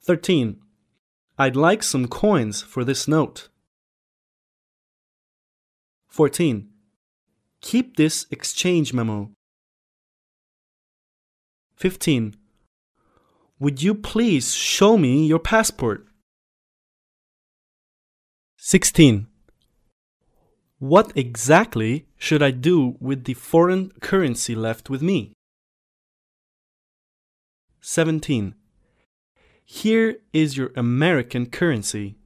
13. I'd like some coins for this note. 14. Keep this exchange memo. 15. Would you please show me your passport? 16. What exactly should I do with the foreign currency left with me? 17. Here is your American currency.